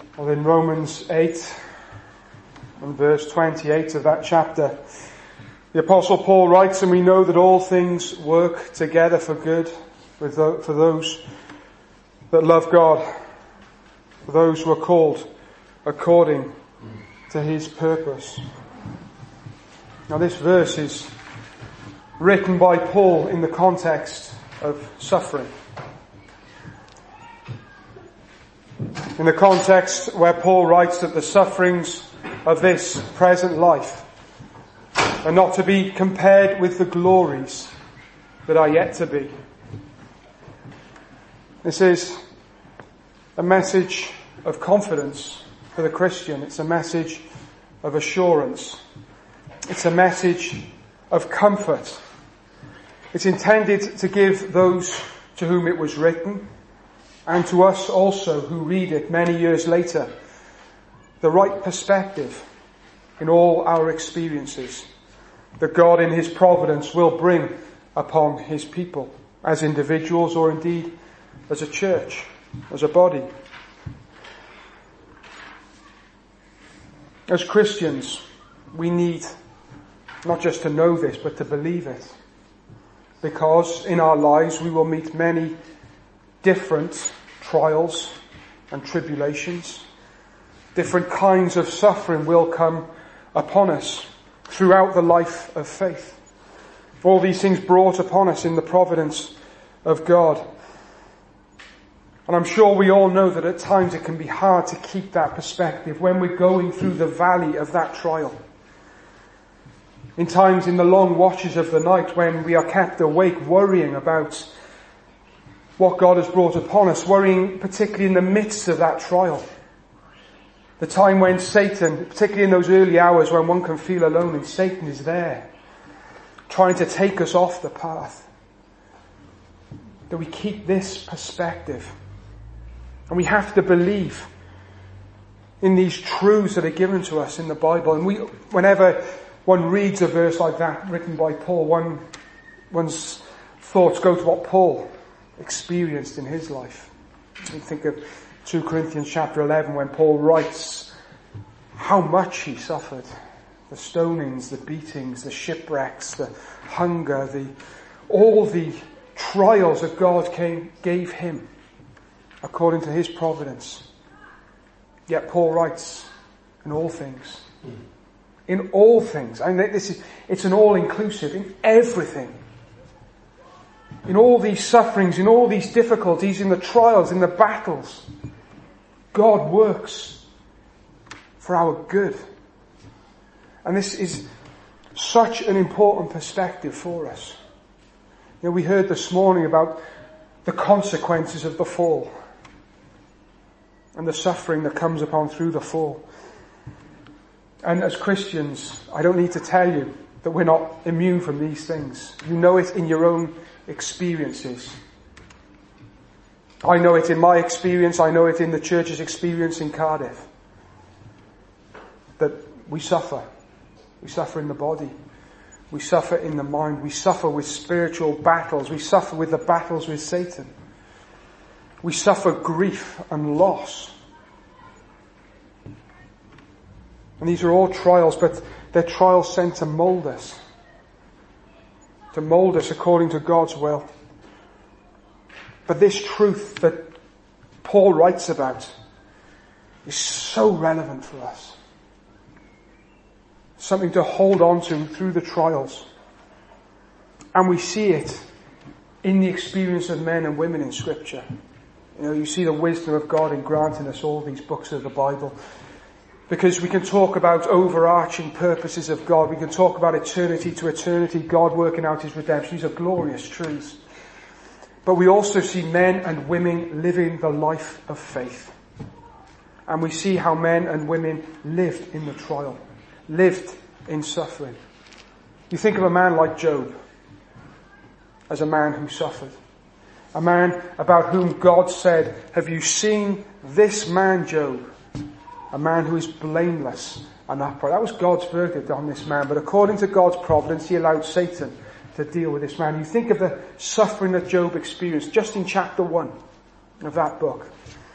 Well, in Romans 8 and verse 28 of that chapter, the Apostle Paul writes, and we know that all things work together for good for those that love God, for those who are called according to his purpose. Now this verse is written by Paul in the context of suffering. In the context where Paul writes that the sufferings of this present life are not to be compared with the glories that are yet to be. This is a message of confidence for the Christian. It's a message of assurance. It's a message of comfort. It's intended to give those to whom it was written, and to us also who read it many years later, the right perspective in all our experiences that God in his providence will bring upon his people as individuals or indeed as a church, as a body. As Christians, we need not just to know this, but to believe it. Because in our lives we will meet many different trials and tribulations. Different kinds of suffering will come upon us throughout the life of faith. All these things brought upon us in the providence of God. And I'm sure we all know that at times it can be hard to keep that perspective when we're going through the valley of that trial. In times in the long watches of the night when we are kept awake worrying about what God has brought upon us, worrying particularly in the midst of that trial. The time when Satan, particularly in those early hours when one can feel alone, and Satan is there, trying to take us off the path. That we keep this perspective. And we have to believe in these truths that are given to us in the Bible. And whenever one reads a verse like that written by Paul, one's thoughts go to what Paul experienced in his life. You think of 2 Corinthians chapter 11 when Paul writes how much he suffered. The stonings, the beatings, the shipwrecks, the hunger, all the trials that God gave him according to his providence. Yet Paul writes, in all things. In all things. I mean, it's an all-inclusive, in everything. In all these sufferings, in all these difficulties, in the trials, in the battles, God works for our good. And this is such an important perspective for us. You know, we heard this morning about the consequences of the fall and the suffering that comes upon through the fall. And as Christians, I don't need to tell you that we're not immune from these things. You know it in your own experiences. I know it in my experience. I know it in the church's experience in Cardiff. That we suffer. We suffer in the body. We suffer in the mind. We suffer with spiritual battles. We suffer with the battles with Satan. We suffer grief and loss. And these are all trials, but they're trials sent to mold us. To mold us according to God's will. But this truth that Paul writes about is so relevant for us. Something to hold on to through the trials. And we see it in the experience of men and women in Scripture. You know, you see the wisdom of God in granting us all these books of the Bible. Because we can talk about overarching purposes of God. We can talk about eternity to eternity, God working out his redemption. These are glorious truths. But we also see men and women living the life of faith. And we see how men and women lived in the trial, lived in suffering. You think of a man like Job as a man who suffered. A man about whom God said, have you seen this man Job? A man who is blameless and upright. That was God's verdict on this man. But according to God's providence, he allowed Satan to deal with this man. You think of the suffering that Job experienced just in chapter 1 of that book.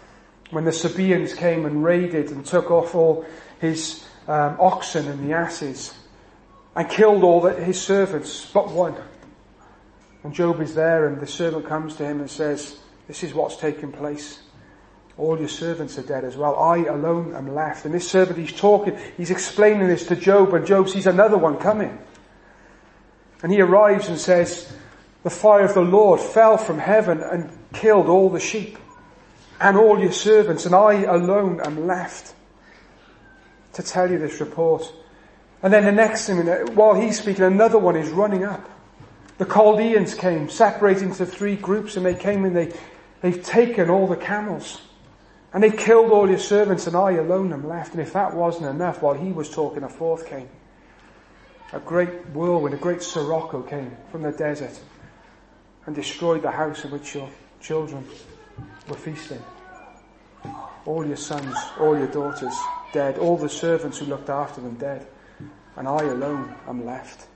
when the Sabaeans came and raided and took off all his oxen and the asses and killed all his servants but one. And Job is there, and the servant comes to him and says, this is what's taken place. All your servants are dead as well. I alone am left. And this servant, he's explaining this to Job, and Job sees another one coming. And he arrives and says, the fire of the Lord fell from heaven and killed all the sheep and all your servants, and I alone am left to tell you this report. And then the next thing, while he's speaking, another one is running up. The Chaldeans came, separated into 3 groups, and they came and they've taken all the camels. And they killed all your servants, and I alone am left. And if that wasn't enough, while he was talking, a fourth came. A great whirlwind, a great sirocco came from the desert and destroyed the house in which your children were feasting. All your sons, all your daughters dead, all the servants who looked after them dead, and I alone am left.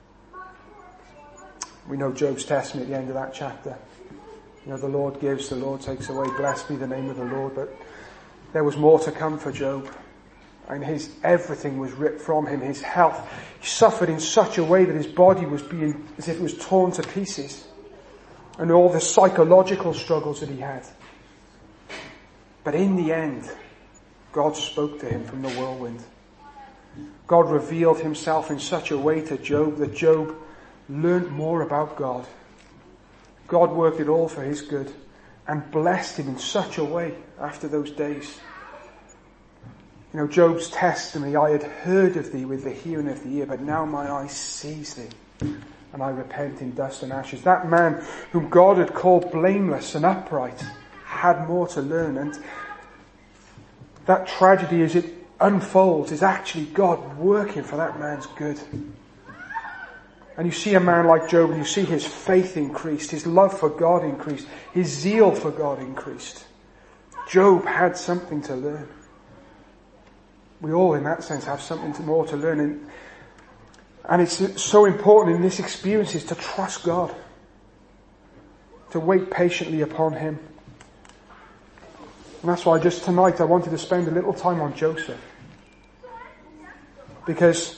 We know Job's testimony at the end of that chapter. You know, the Lord gives, the Lord takes away. Blessed be the name of the Lord. But there was more to come for Job. And everything was ripped from him. His health, he suffered in such a way that his body was being, as if it was torn to pieces. And all the psychological struggles that he had. But in the end, God spoke to him from the whirlwind. God revealed himself in such a way to Job that Job learned more about God. God worked it all for his good and blessed him in such a way after those days. You know, Job's testimony, I had heard of thee with the hearing of the ear, but now my eye sees thee, and I repent in dust and ashes. That man whom God had called blameless and upright had more to learn, and that tragedy as it unfolds is actually God working for that man's good. And you see a man like Job, and you see his faith increased, his love for God increased, his zeal for God increased. Job had something to learn. We all, in that sense, have something more to learn. And it's so important in this experience is to trust God, to wait patiently upon him. And that's why just tonight I wanted to spend a little time on Joseph. Because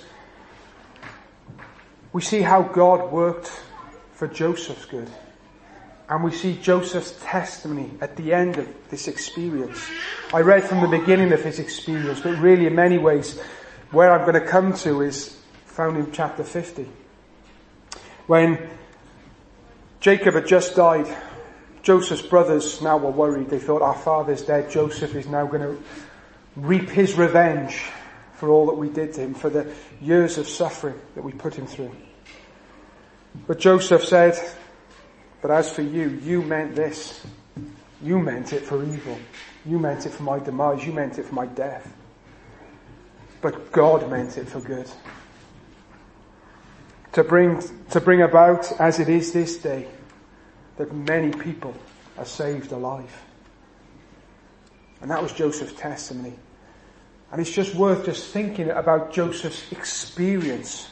we see how God worked for Joseph's good. And we see Joseph's testimony at the end of this experience. I read from the beginning of his experience, but really in many ways where I'm going to come to is found in chapter 50. When Jacob had just died, Joseph's brothers now were worried. They thought, our father's dead. Joseph is now going to reap his revenge for all that we did to him, for the years of suffering that we put him through. But Joseph said, but as for you, you meant this. You meant it for evil. You meant it for my demise. You meant it for my death. But God meant it for good. To bring about, as it is this day, that many people are saved alive. And that was Joseph's testimony. And it's just worth just thinking about Joseph's experience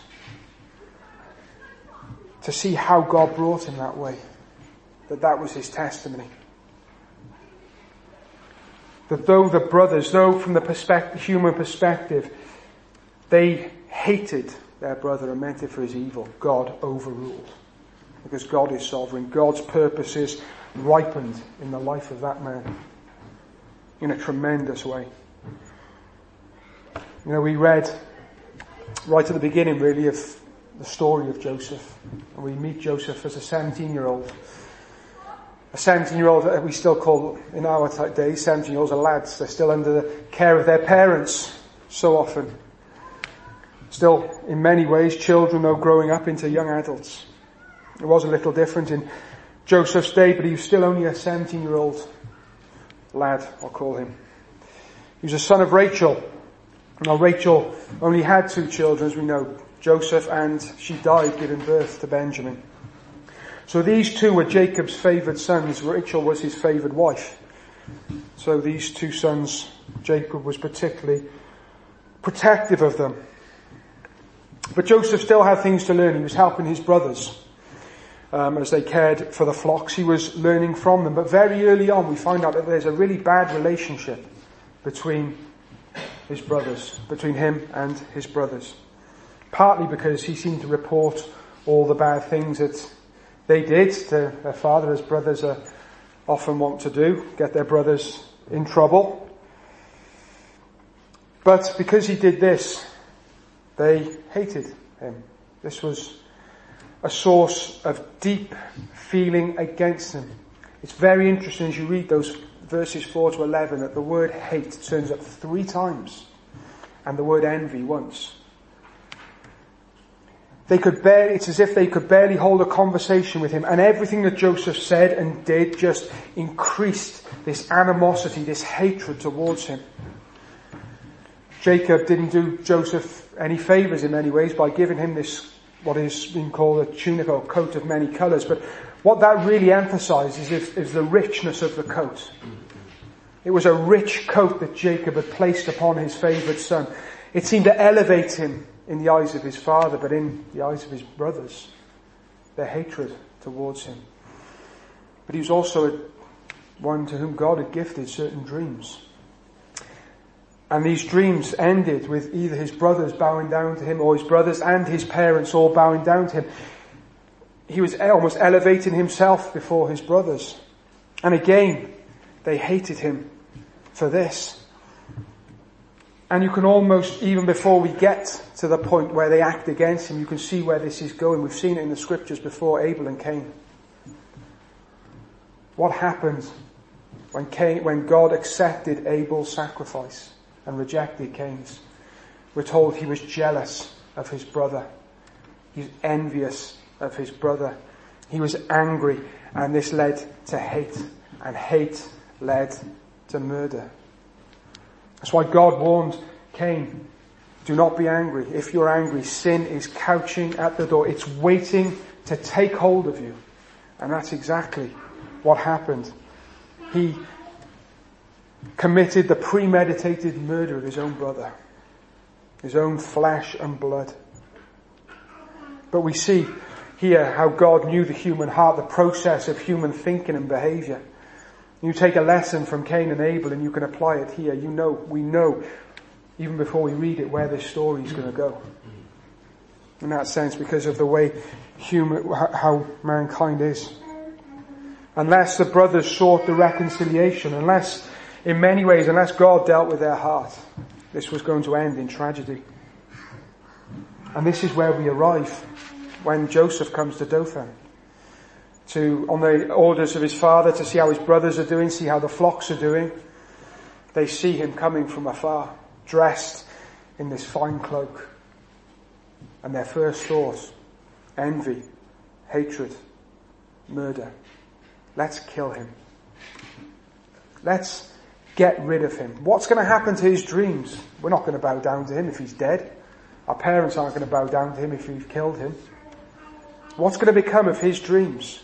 to see how God brought him that way. That was his testimony. That though the brothers, though from the human perspective, they hated their brother and meant it for his evil, God overruled. Because God is sovereign. God's purposes ripened in the life of that man in a tremendous way. You know, we read right at the beginning really of the story of Joseph. And we meet Joseph as a 17-year-old. A 17-year-old that we still call, in our days, 17-year-olds are lads. They're still under the care of their parents so often. Still, in many ways, children though growing up into young adults. It was a little different in Joseph's day, but he was still only a 17-year-old lad, I'll call him. He was a son of Rachel. Now Rachel only had 2 children, as we know, Joseph, and she died giving birth to Benjamin. So these 2 were Jacob's favoured sons. Rachel was his favoured wife. So these 2 sons, Jacob was particularly protective of them. But Joseph still had things to learn. He was helping his brothers. as they cared for the flocks. He was learning from them. But very early on we find out that there's a really bad relationship between his brothers, between him and his brothers. Partly because he seemed to report all the bad things that they did to their father, as brothers often want to do, get their brothers in trouble. But because he did this, they hated him. This was a source of deep feeling against him. It's very interesting as you read those verses 4 to 11 that the word hate turns up 3 times and the word envy once. It's as if they could barely hold a conversation with him, and everything that Joseph said and did just increased this animosity, this hatred towards him. Jacob didn't do Joseph any favours in many ways by giving him this, what is being called a tunic or coat of many colours, but what that really emphasizes is the richness of the coat. It was a rich coat that Jacob had placed upon his favoured son. It seemed to elevate him in the eyes of his father, but in the eyes of his brothers, their hatred towards him. But he was also one to whom God had gifted certain dreams. And these dreams ended with either his brothers bowing down to him or his brothers and his parents all bowing down to him. He was almost elevating himself before his brothers. And again, they hated him for this. And you can almost, even before we get to the point where they act against him, you can see where this is going. We've seen it in the scriptures before, Abel and Cain. What happened when God accepted Abel's sacrifice and rejected Cain's? We're told he was jealous of his brother. He's envious of his brother. He was angry, and this led to hate, and hate led to murder. That's why God warned Cain, do not be angry. If you're angry, sin is couching at the door. It's waiting to take hold of you. And that's exactly what happened. He committed the premeditated murder of his own brother, his own flesh and blood. But we see here how God knew the human heart, the process of human thinking and behaviour. You take a lesson from Cain and Abel and you can apply it here. We know, even before we read it, where this story is going to go. In that sense, because of the way how mankind is. Unless the brothers sought the reconciliation, unless God dealt with their heart, this was going to end in tragedy. And this is where we arrive when Joseph comes to Dothan. On the orders of his father, to see how his brothers are doing, see how the flocks are doing. They see him coming from afar, dressed in this fine cloak. And their first thought, envy, hatred, murder. Let's kill him. Let's get rid of him. What's going to happen to his dreams? We're not going to bow down to him if he's dead. Our parents aren't going to bow down to him if we've killed him. What's going to become of his dreams?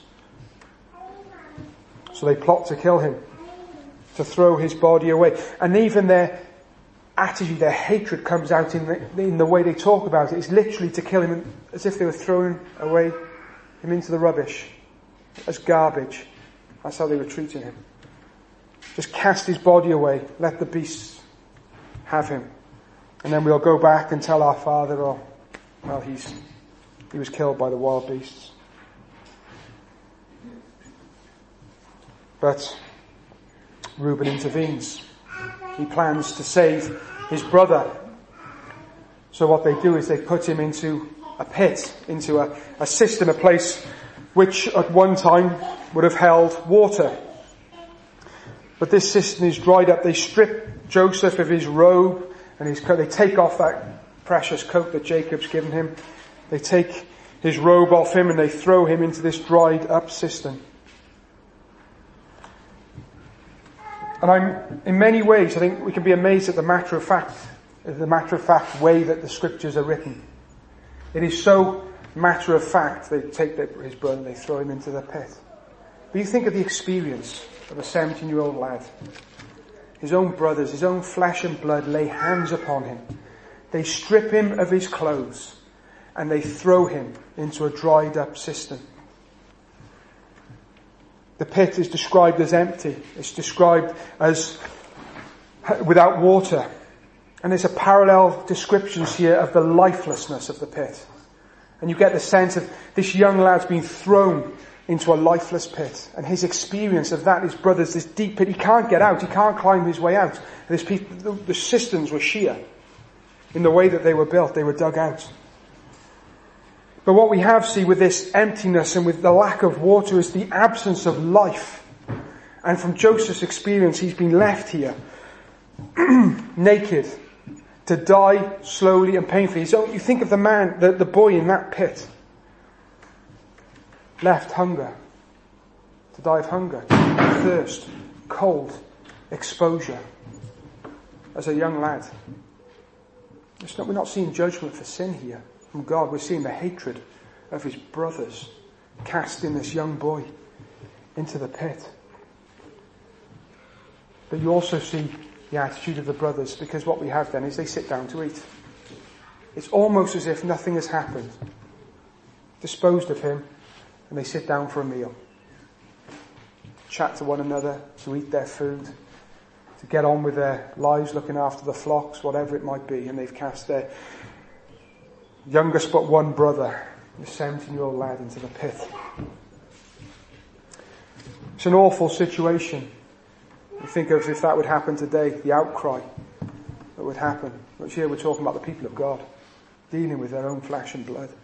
So they plot to kill him, to throw his body away. And even their attitude, their hatred comes out in the way they talk about it. It's literally to kill him as if they were throwing away him into the rubbish as garbage. That's how they were treating him. Just cast his body away. Let the beasts have him. And then we'll go back and tell our father, he was killed by the wild beasts. But Reuben intervenes. He plans to save his brother. So what they do is they put him into a pit, into a cistern, a place which at one time would have held water. But this cistern is dried up. They strip Joseph of his robe and his coat. They take off that precious coat that Jacob's given him. They take his robe off him and they throw him into this dried up cistern. And in many ways, I think we can be amazed at the matter of fact way that the scriptures are written. It is so matter of fact. They take his brother and they throw him into the pit. But you think of the experience of a 17-year-old lad. His own brothers, his own flesh and blood lay hands upon him. They strip him of his clothes and they throw him into a dried up cistern. The pit is described as empty. It's described as without water. And there's a parallel descriptions here of the lifelessness of the pit. And you get the sense of this young lad's been thrown into a lifeless pit. And his experience of that, his brother's this deep pit. He can't get out. He can't climb his way out. And the cisterns were sheer. In the way that they were built, they were dug out. But what we have seen with this emptiness and with the lack of water is the absence of life. And from Joseph's experience, he's been left here, naked, to die slowly and painfully. So you think of the man, the boy in that pit, left to die of hunger, thirst, cold, exposure, as a young lad. We're not seeing judgment for sin here from God. We're seeing the hatred of his brothers casting this young boy into the pit. But you also see the attitude of the brothers, because what we have then is they sit down to eat. It's almost as if nothing has happened. Disposed of him, and they sit down for a meal. Chat to one another, to eat their food, to get on with their lives, looking after the flocks, whatever it might be, and they've cast their youngest but one brother, the 17-year-old lad, into the pit. It's an awful situation. You think of if that would happen today, the outcry that would happen. But here we're talking about the people of God, dealing with their own flesh and blood.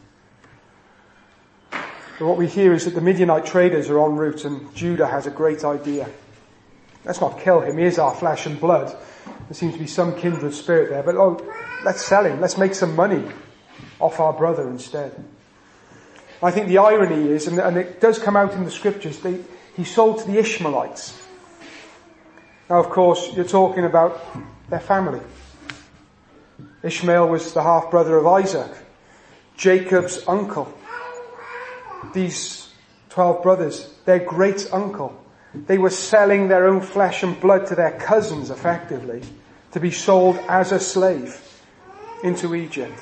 But what we hear is that the Midianite traders are en route, and Judah has a great idea. Let's not kill him, he is our flesh and blood. There seems to be some kindred spirit there, but let's sell him, let's make some money off our brother instead. I think the irony is, and it does come out in the scriptures, he sold to the Ishmaelites. Now of course, you're talking about their family. Ishmael was the half-brother of Isaac, Jacob's uncle. These 12 brothers, their great uncle. They were selling their own flesh and blood to their cousins, effectively, to be sold as a slave into Egypt.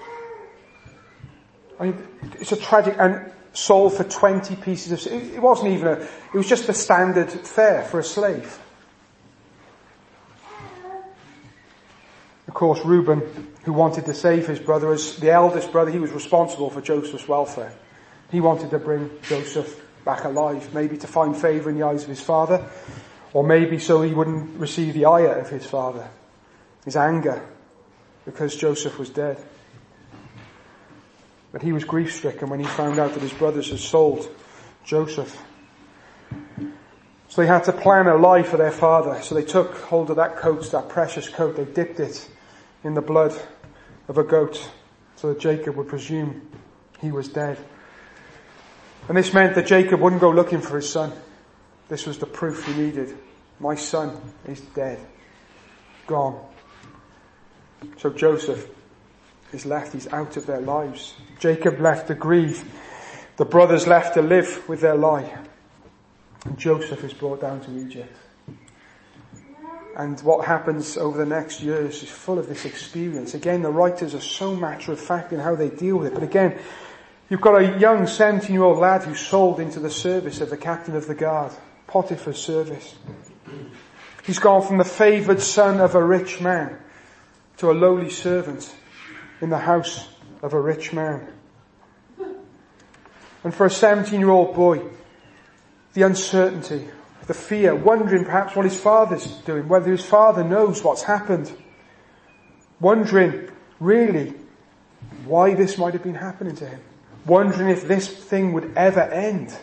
I mean, it's a tragic, and sold for 20 pieces of, it wasn't even it was just the standard fare for a slave. Of course, Reuben, who wanted to save his brother, as the eldest brother, he was responsible for Joseph's welfare. He wanted to bring Joseph back alive, maybe to find favour in the eyes of his father, or maybe so he wouldn't receive the ire of his father, his anger, because Joseph was dead. But he was grief-stricken when he found out that his brothers had sold Joseph. So they had to plan a lie for their father. So they took hold of that coat, that precious coat, they dipped it in the blood of a goat, so that Jacob would presume he was dead. And this meant that Jacob wouldn't go looking for his son. This was the proof he needed. My son is dead. Gone. So Joseph is left. He's out of their lives. Jacob left to grieve. The brothers left to live with their lie. And Joseph is brought down to Egypt. And what happens over the next years is full of this experience. Again, the writers are so matter of fact in how they deal with it. But again, you've got a young 17-year-old lad who's sold into the service of the captain of the guard, Potiphar's service. He's gone from the favoured son of a rich man to a lowly servant in the house of a rich man. And for a 17-year-old boy, the uncertainty, the fear, wondering perhaps what his father's doing, whether his father knows what's happened, wondering really why this might have been happening to him, wondering if this thing would ever end.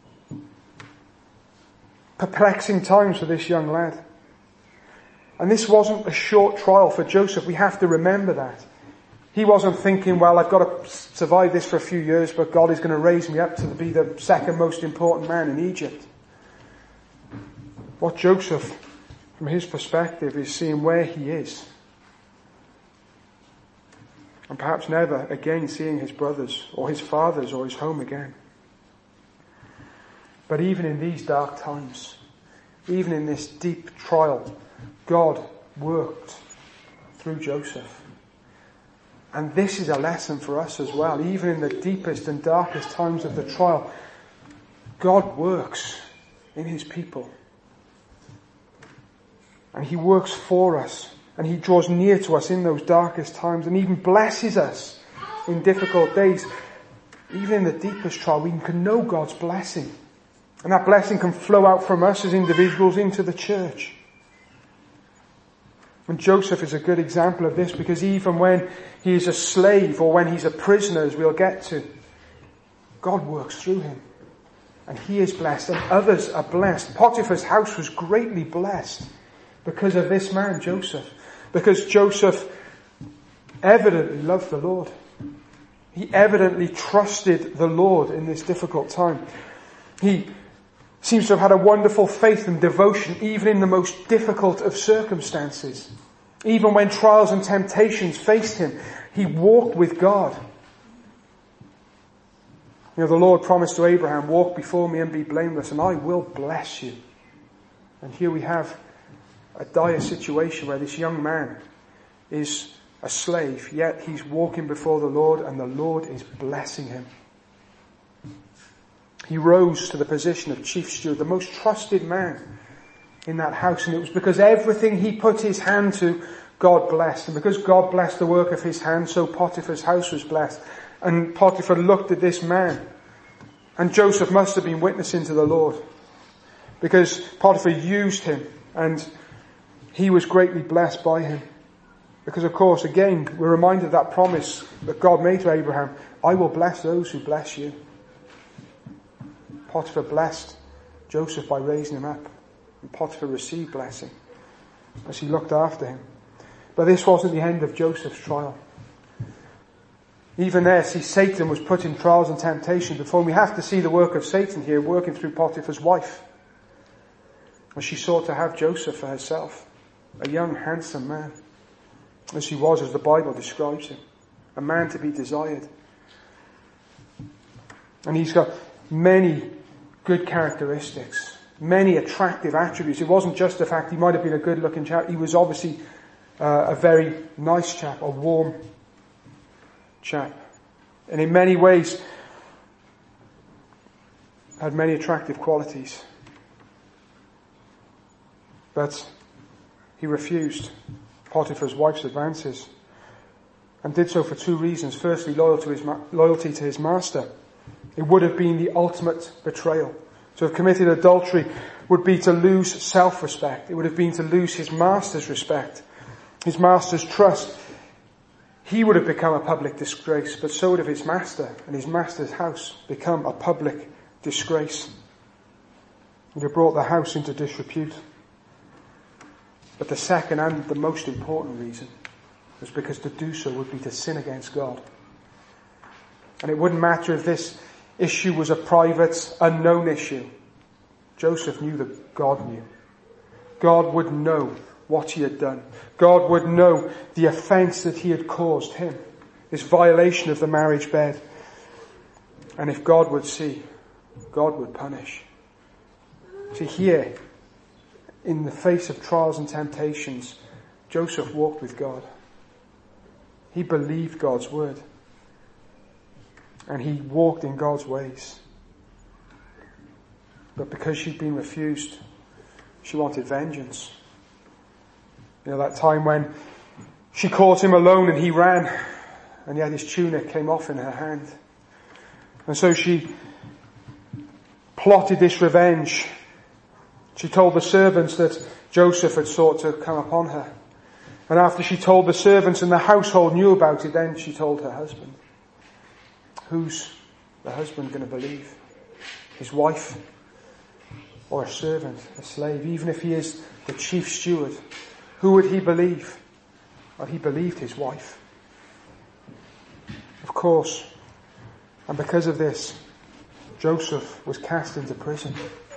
Perplexing times for this young lad. And this wasn't a short trial for Joseph. We have to remember that. He wasn't thinking, well, I've got to survive this for a few years, but God is going to raise me up to be the second most important man in Egypt. What Joseph, from his perspective, is seeing where he is. And perhaps never again seeing his brothers or his fathers or his home again. But even in these dark times, even in this deep trial, God worked through Joseph. And this is a lesson for us as well. Even in the deepest and darkest times of the trial, God works in his people. And he works for us. And he draws near to us in those darkest times and even blesses us in difficult days. Even in the deepest trial, we can know God's blessing. And that blessing can flow out from us as individuals into the church. And Joseph is a good example of this, because even when he is a slave or when he's a prisoner, as we'll get to, God works through him. And he is blessed and others are blessed. Potiphar's house was greatly blessed because of this man, Joseph. Because Joseph evidently loved the Lord. He evidently trusted the Lord in this difficult time. He seems to have had a wonderful faith and devotion even in the most difficult of circumstances. Even when trials and temptations faced him, he walked with God. You know, the Lord promised to Abraham, walk before me and be blameless, and I will bless you. And here we have a dire situation where this young man is a slave, yet he's walking before the Lord and the Lord is blessing him. He rose to the position of chief steward, the most trusted man in that house, and it was because everything he put his hand to, God blessed. And because God blessed the work of his hand, so Potiphar's house was blessed. And Potiphar looked at this man, and Joseph must have been witnessing to the Lord, because Potiphar used him and he was greatly blessed by him. Because of course, again, we're reminded of that promise that God made to Abraham, I will bless those who bless you. Potiphar blessed Joseph by raising him up, and Potiphar received blessing as he looked after him. But this wasn't the end of Joseph's trial. Even there, see, Satan was put in trials and temptations before him. We have to see the work of Satan here working through Potiphar's wife, as she sought to have Joseph for herself, a young, handsome man, as he was, as the Bible describes him, a man to be desired. And he's got many good characteristics, many attractive attributes. It wasn't just the fact he might have been a good-looking chap. He was obviously a very nice chap, a warm chap. And in many ways had many attractive qualities. But he refused Potiphar's wife's advances, and did so for two reasons. Firstly, loyalty to his master. It would have been the ultimate betrayal. To have committed adultery would be to lose self-respect. It would have been to lose his master's respect, his master's trust. He would have become a public disgrace, but so would have his master and his master's house become a public disgrace. It would have brought the house into disrepute. But the second and the most important reason was because to do so would be to sin against God. And it wouldn't matter if this issue was a private, unknown issue. Joseph knew that God knew. God would know what he had done. God would know the offence that he had caused him, this violation of the marriage bed. And if God would see, God would punish. See, here, in the face of trials and temptations, Joseph walked with God. He believed God's word. And he walked in God's ways. But because she'd been refused, she wanted vengeance. You know, that time when she caught him alone and he ran, and yet his tunic came off in her hand. And so she plotted this revenge. She told the servants that Joseph had sought to come upon her. And after she told the servants and the household knew about it, then she told her husband. Who's the husband going to believe? His wife? Or a servant, a slave? Even if he is the chief steward, who would he believe? Well, he believed his wife. Of course. And because of this, Joseph was cast into prison.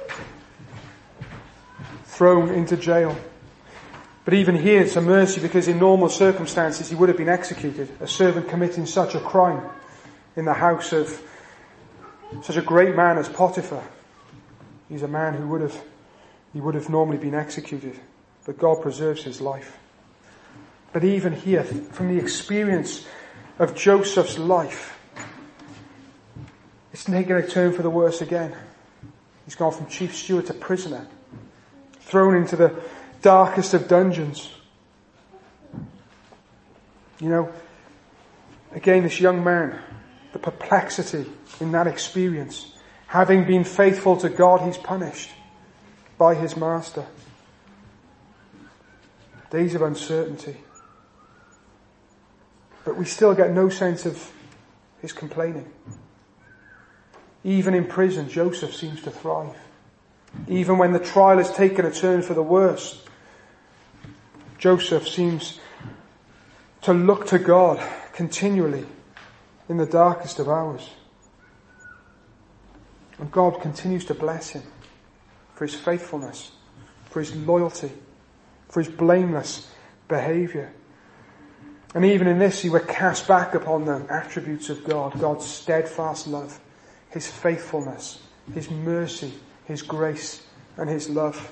Thrown into jail. But even here it's a mercy, because in normal circumstances he would have been executed. A servant committing such a crime in the house of such a great man as Potiphar. He's a man who would have normally been executed. But God preserves his life. But even here, from the experience of Joseph's life, it's taking a turn for the worse again. He's gone from chief steward to prisoner, thrown into the darkest of dungeons. You know, again, this young man, the perplexity in that experience. Having been faithful to God, he's punished by his master. Days of uncertainty. But we still get no sense of his complaining. Even in prison, Joseph seems to thrive. Even when the trial has taken a turn for the worse, Joseph seems to look to God continually in the darkest of hours. And God continues to bless him for his faithfulness, for his loyalty, for his blameless behaviour. And even in this, he were cast back upon the attributes of God, God's steadfast love, his faithfulness, his mercy, his grace, and his love.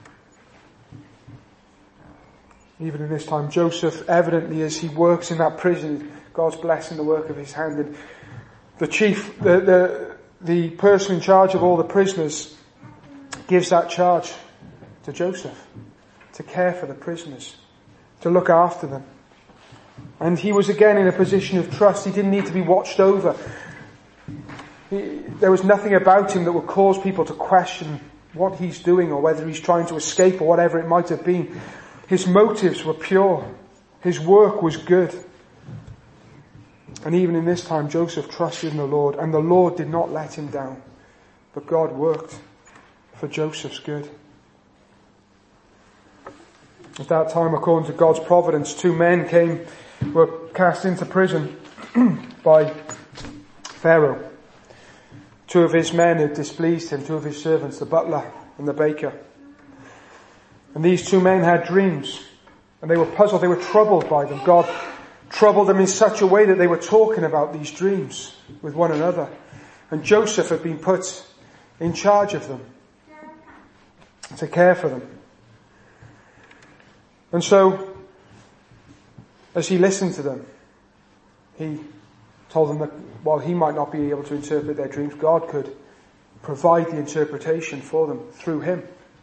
Even in this time, Joseph, evidently as he works in that prison, God's blessing the work of his hand. And the chief, the person in charge of all the prisoners gives that charge to Joseph, to care for the prisoners, to look after them. And he was again in a position of trust. He didn't need to be watched over. There was nothing about him that would cause people to question what he's doing or whether he's trying to escape or whatever it might have been. His motives were pure. His work was good. And even in this time, Joseph trusted in the Lord, and the Lord did not let him down. But God worked for Joseph's good. At that time, according to God's providence, 2 men were cast into prison by Pharaoh. 2 of his men had displeased him, 2 of his servants, the butler and the baker. And these 2 men had dreams, and they were puzzled, they were troubled by them. God troubled them in such a way that they were talking about these dreams with one another. And Joseph had been put in charge of them, to care for them. And so, as he listened to them, he told them that while he might not be able to interpret their dreams, God could provide the interpretation for them through him.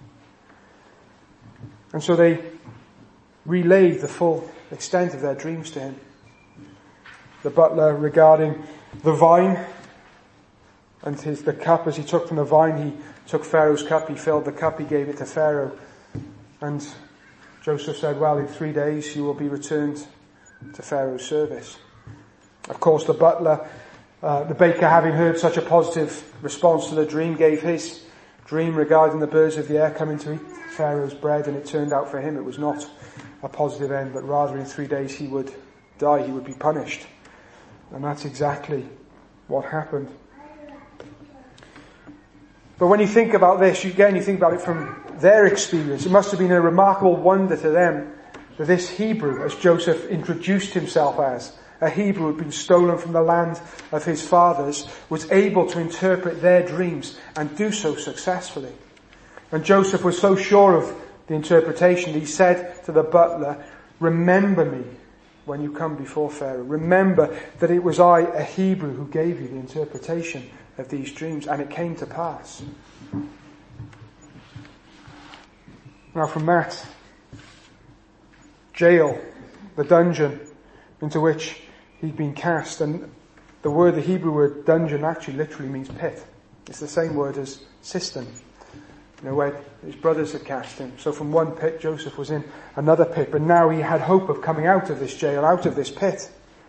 And so they relayed the full extent of their dreams to him. The butler regarding the vine and the cup, as he took from the vine, he took Pharaoh's cup, he filled the cup, he gave it to Pharaoh. And Joseph said, well, in 3 days you will be returned to Pharaoh's service. Of course, the butler, the baker, having heard such a positive response to the dream, gave his dream regarding the birds of the air coming to eat Pharaoh's bread, and it turned out for him it was not a positive end, but rather in 3 days he would die, he would be punished. And that's exactly what happened. But when you think about this, again, you think about it from their experience. It must have been a remarkable wonder to them that this Hebrew, as Joseph introduced himself as, a Hebrew who had been stolen from the land of his fathers, was able to interpret their dreams and do so successfully. And Joseph was so sure of the interpretation that he said to the butler, remember me when you come before Pharaoh. Remember that it was I, a Hebrew, who gave you the interpretation of these dreams, and it came to pass. Now from that jail, the dungeon into which he'd been cast, and the Hebrew word dungeon actually literally means pit. It's the same word as cistern, where his brothers had cast him. So from one pit, Joseph was in another pit, but now he had hope of coming out of this jail, out of this pit.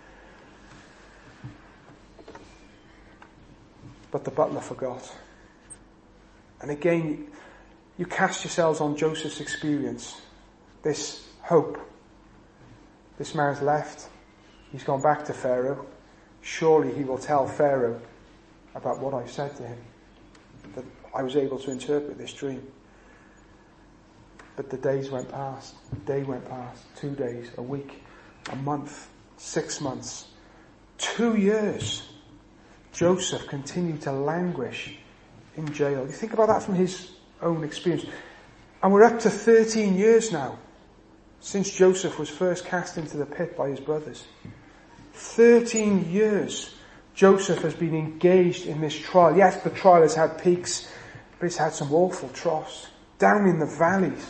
But the butler forgot. And again, you cast yourselves on Joseph's experience. This hope. This man's left. He's gone back to Pharaoh. Surely he will tell Pharaoh about what I said to him. That I was able to interpret this dream. But the days went past. A day went past. 2 days, a week, a month, 6 months, 2 years. Joseph continued to languish in jail. You think about that from his own experience. And we're up to 13 years now since Joseph was first cast into the pit by his brothers. 13 years Joseph has been engaged in this trial. Yes, the trial has had peaks But he's had some awful troughs. Down in the valleys.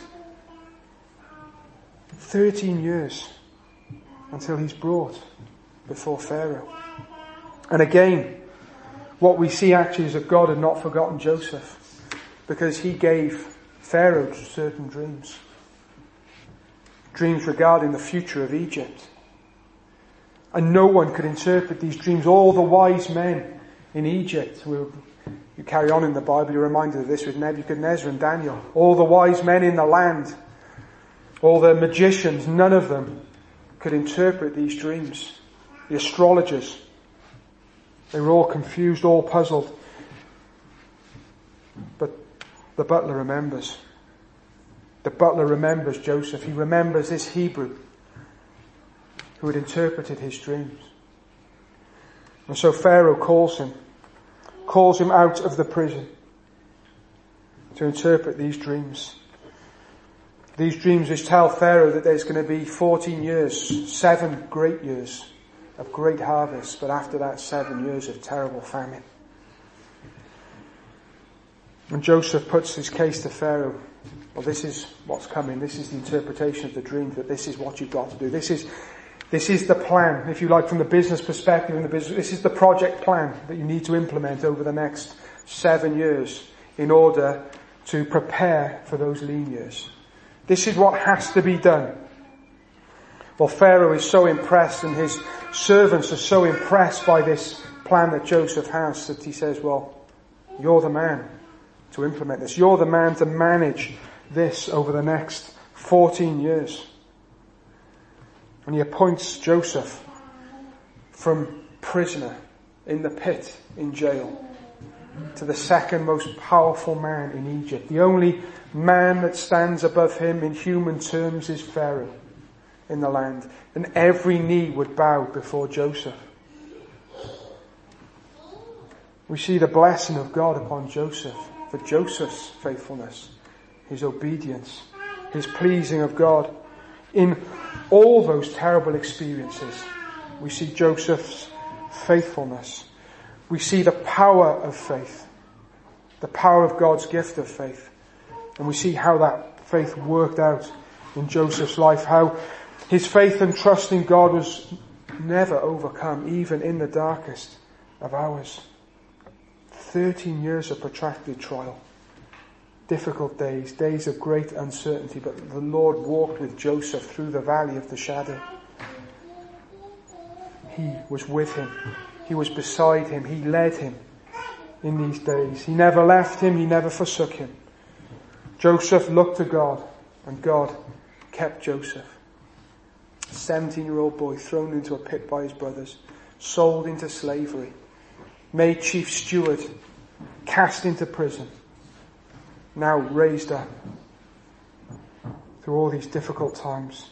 13 years until he's brought before Pharaoh. And again, what we see actually is that God had not forgotten Joseph, because he gave Pharaoh certain dreams. Dreams regarding the future of Egypt. And no one could interpret these dreams. All the wise men in Egypt, you carry on in the Bible, you're reminded of this with Nebuchadnezzar and Daniel. All the wise men in the land, all the magicians, none of them could interpret these dreams. The astrologers, they were all confused, all puzzled. But the butler remembers. The butler remembers Joseph. He remembers this Hebrew who had interpreted his dreams. And so Pharaoh calls him out of the prison to interpret these dreams. These dreams which tell Pharaoh that there's going to be 14 years, 7 great years of great harvest, but after that 7 years of terrible famine. And Joseph puts his case to Pharaoh. Well, this is what's coming. This is the interpretation of the dream, that this is what you've got to do. This is the plan, if you like, from the business perspective in the business. This is the project plan that you need to implement over the next 7 years in order to prepare for those lean years. This is what has to be done. Well, Pharaoh is so impressed, and his servants are so impressed by this plan that Joseph has, that he says, well, you're the man to implement this. You're the man to manage this over the next 14 years. And he appoints Joseph from prisoner in the pit in jail to the second most powerful man in Egypt. The only man that stands above him in human terms is Pharaoh in the land. And every knee would bow before Joseph. We see the blessing of God upon Joseph for Joseph's faithfulness, his obedience, his pleasing of God. In all those terrible experiences, we see Joseph's faithfulness. We see the power of faith, the power of God's gift of faith. And we see how that faith worked out in Joseph's life, how his faith and trust in God was never overcome, even in the darkest of hours. 13 years of protracted trial. Difficult days, days of great uncertainty, but the Lord walked with Joseph through the valley of the shadow. He was with him. He was beside him. He led him in these days. He never left him. He never forsook him. Joseph looked to God, and God kept Joseph. A 17-year-old boy thrown into a pit by his brothers, sold into slavery, made chief steward, cast into prison, now raised up through all these difficult times.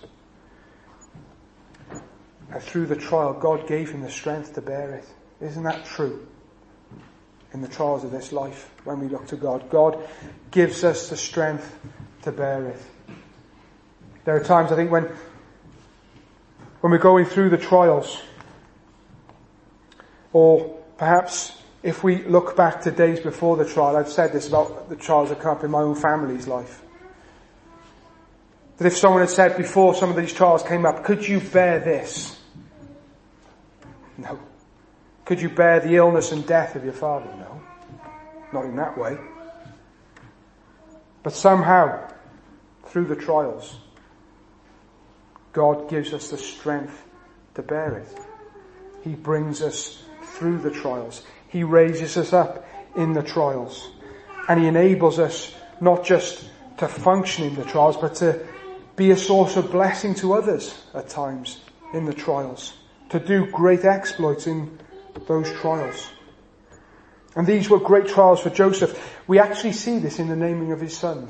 And through the trial, God gave him the strength to bear it. Isn't that true? In the trials of this life, when we look to God, God gives us the strength to bear it. There are times, I think, when we're going through the trials, or perhaps if we look back to days before the trial, I've said this about the trials that come up in my own family's life. That if someone had said before some of these trials came up, could you bear this? No. Could you bear the illness and death of your father? No. Not in that way. But somehow, through the trials, God gives us the strength to bear it. He brings us through the trials. He raises us up in the trials. And He enables us not just to function in the trials, but to be a source of blessing to others at times in the trials. To do great exploits in those trials. And these were great trials for Joseph. We actually see this in the naming of his sons.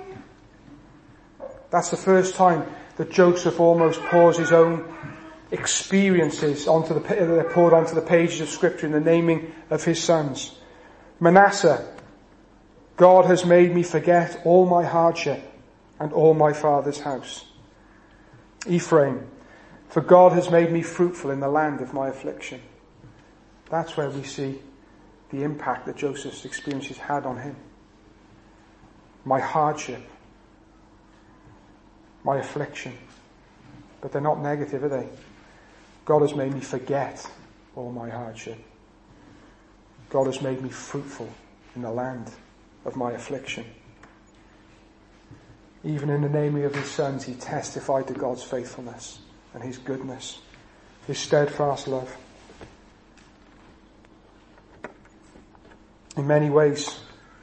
That's the first time that Joseph almost pours his own experiences they're poured onto the pages of Scripture in the naming of his sons. Manasseh, God has made me forget all my hardship and all my father's house. Ephraim, for God has made me fruitful in the land of my affliction. That's where we see the impact that Joseph's experiences had on him. my hardship, my affliction. But they're not negative, are they? God has made me forget all my hardship. God has made me fruitful in the land of my affliction. Even in the naming of his sons, he testified to God's faithfulness and his goodness, his steadfast love. In many ways,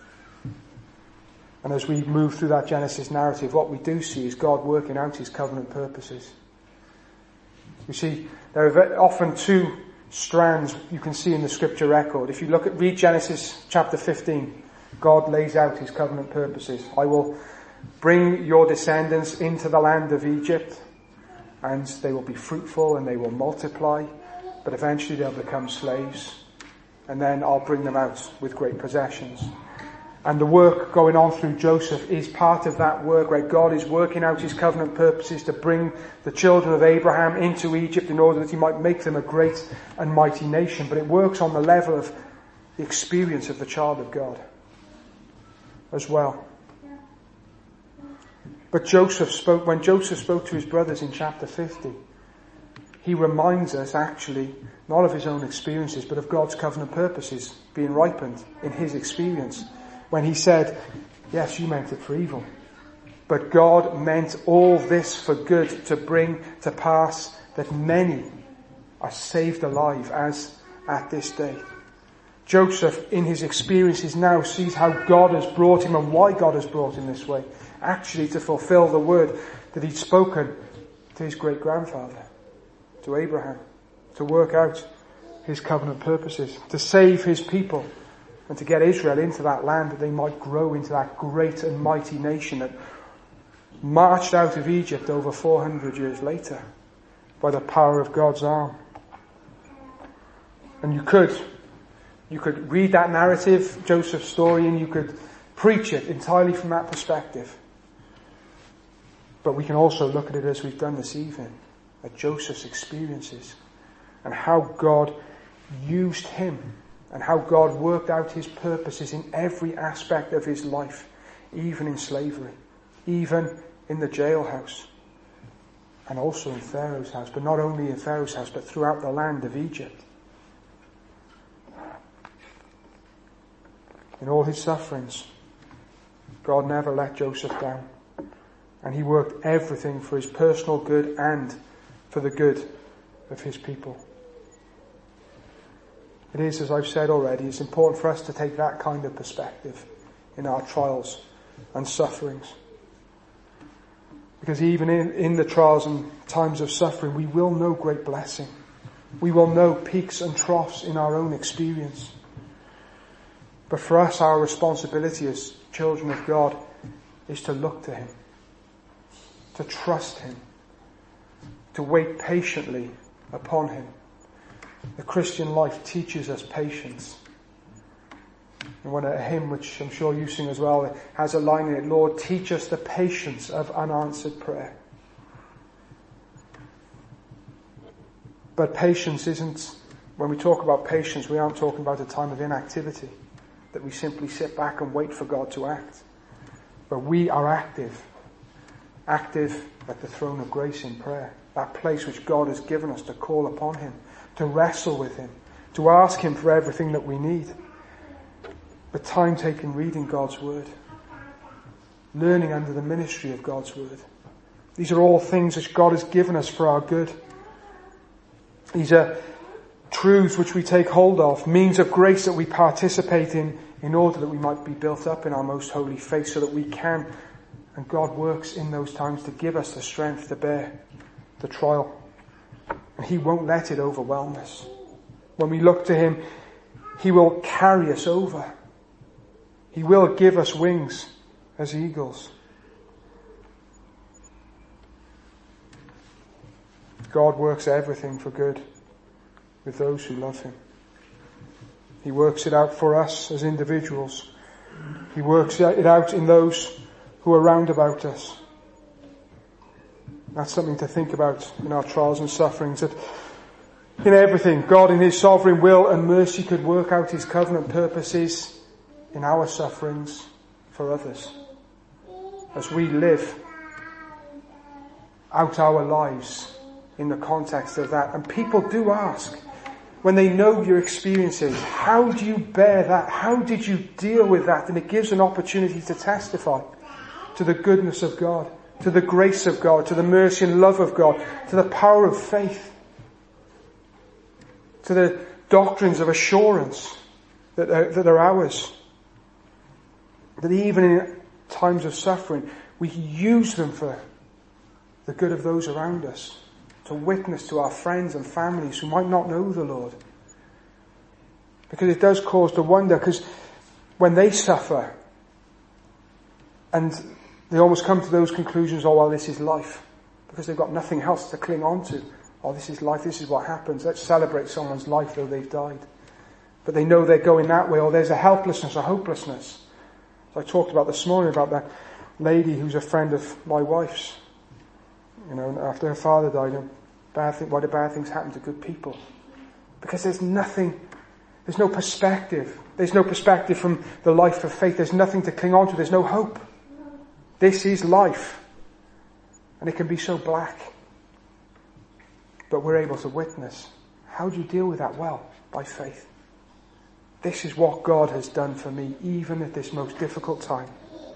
and as we move through that Genesis narrative, what we do see is God working out his covenant purposes. You see, there are often two strands you can see in the scripture record. If you read Genesis chapter 15, God lays out his covenant purposes. I will bring your descendants into the land of Egypt, and they will be fruitful and they will multiply, but eventually they'll become slaves. And then I'll bring them out with great possessions. And the work going on through Joseph is part of that work where God is working out his covenant purposes to bring the children of Abraham into Egypt in order that he might make them a great and mighty nation. But it works on the level of the experience of the child of God as well. But when Joseph spoke to his brothers in chapter 50, he reminds us actually not of his own experiences, but of God's covenant purposes being ripened in his experience. When he said, yes, you meant it for evil, but God meant all this for good, to bring to pass that many are saved alive as at this day. Joseph, in his experiences now, sees how God has brought him and why God has brought him this way. Actually to fulfill the word that he'd spoken to his great-grandfather, to Abraham, to work out his covenant purposes, to save his people, and to get Israel into that land that they might grow into that great and mighty nation that marched out of Egypt over 400 years later by the power of God's arm. And you could read that narrative, Joseph's story, and you could preach it entirely from that perspective. But we can also look at it as we've done this evening, at Joseph's experiences and how God used him and how God worked out his purposes in every aspect of his life, even in slavery, even in the jailhouse, and also in Pharaoh's house, but not only in Pharaoh's house, but throughout the land of Egypt. In all his sufferings, God never let Joseph down, and he worked everything for his personal good and for the good of his people. It is, as I've said already, it's important for us to take that kind of perspective in our trials and sufferings. Because even in the trials and times of suffering, we will know great blessing. We will know peaks and troughs in our own experience. But for us, our responsibility as children of God is to look to him, to trust him, to wait patiently upon him. The Christian life teaches us patience. And one a hymn which I'm sure you sing as well has a line in it, Lord, teach us the patience of unanswered prayer. But patience isn't, when we talk about patience, we aren't talking about a time of inactivity, that we simply sit back and wait for God to act. But we are active at the throne of grace in prayer, that place which God has given us to call upon him, to wrestle with him, to ask him for everything that we need. But time taken reading God's word, learning under the ministry of God's word. These are all things which God has given us for our good. These are truths which we take hold of, means of grace that we participate in order that we might be built up in our most holy faith, so that we can, and God works in those times to give us the strength to bear the trial. And he won't let it overwhelm us. When we look to him, he will carry us over. He will give us wings as eagles. God works everything for good with those who love him. He works it out for us as individuals. He works it out in those who are round about us. That's something to think about in our trials and sufferings. That in everything, God in his sovereign will and mercy could work out his covenant purposes in our sufferings for others. as we live out our lives in the context of that. And people do ask, when they know your experiences, how do you bear that? How did you deal with that? And it gives an opportunity to testify to the goodness of God, to the grace of God, to the mercy and love of God, to the power of faith, to the doctrines of assurance that are ours. That even in times of suffering, we use them for the good of those around us, to witness to our friends and families who might not know the Lord. Because it does cause to wonder, because when they suffer and they almost come to those conclusions, oh well, this is life, because they've got nothing else to cling on to. Oh, this is life, this is what happens. Let's celebrate someone's life though they've died. But they know they're going that way, or there's a helplessness, a hopelessness. So I talked about this morning about that lady who's a friend of my wife's. You know, after her father died, why do bad things happen to good people? Because there's no perspective. There's no perspective from the life of faith. There's nothing to cling on to. There's no hope. This is life. And it can be so black. But we're able to witness. How do you deal with that? Well, by faith. This is what God has done for me, even at this most difficult time.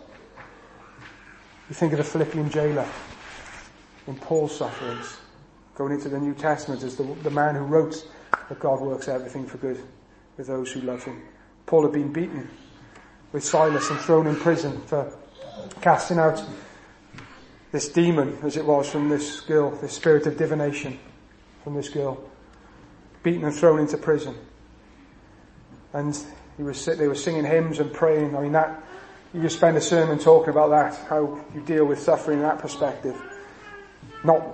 You think of the Philippian jailer in Paul's sufferings, going into the New Testament as the man who wrote that God works everything for good with those who love him. Paul had been beaten with Silas and thrown in prison for casting out this demon, as it was, from this girl, this spirit of divination from this girl. Beaten and thrown into prison. And they were singing hymns and praying. I mean, that, you could spend a sermon talking about that, how you deal with suffering in that perspective. Not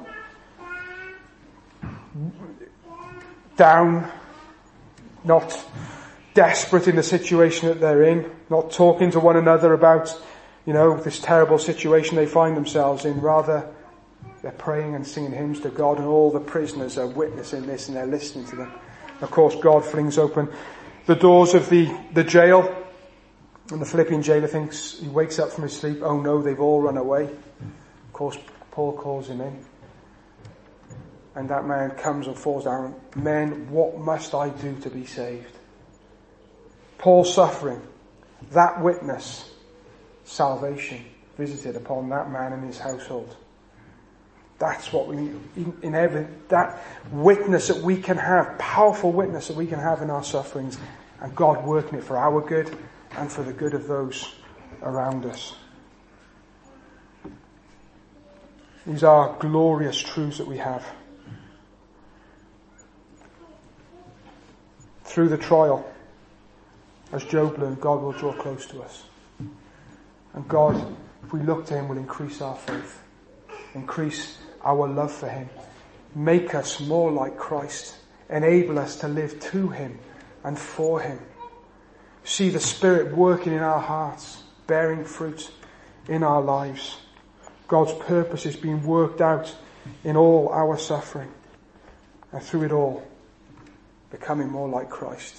down, not desperate in the situation that they're in, not talking to one another about, this terrible situation they find themselves in. Rather, they're praying and singing hymns to God, and all the prisoners are witnessing this and they're listening to them. Of course, God flings open the doors of the jail, and the Philippian jailer thinks, he wakes up from his sleep, oh no, they've all run away. Of course, Paul calls him in. And that man comes and falls down. Men, what must I do to be saved? Paul's suffering, that witness, salvation visited upon that man and his household. That's what we need, that witness that we can have, powerful witness that we can have in our sufferings, and God working it for our good and for the good of those around us. These are glorious truths that we have. Through the trial, as Job learned, God will draw close to us. And God, if we look to him, will increase our faith, increase our love for him, make us more like Christ, enable us to live to him and for him. See the Spirit working in our hearts, bearing fruit in our lives. God's purpose is being worked out in all our suffering, and through it all, becoming more like Christ.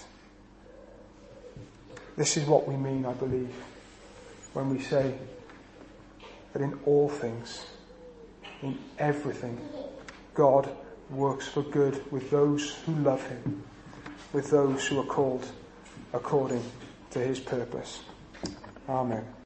This is what we mean, I believe, when we say that in all things, in everything, God works for good with those who love him, with those who are called according to his purpose. Amen.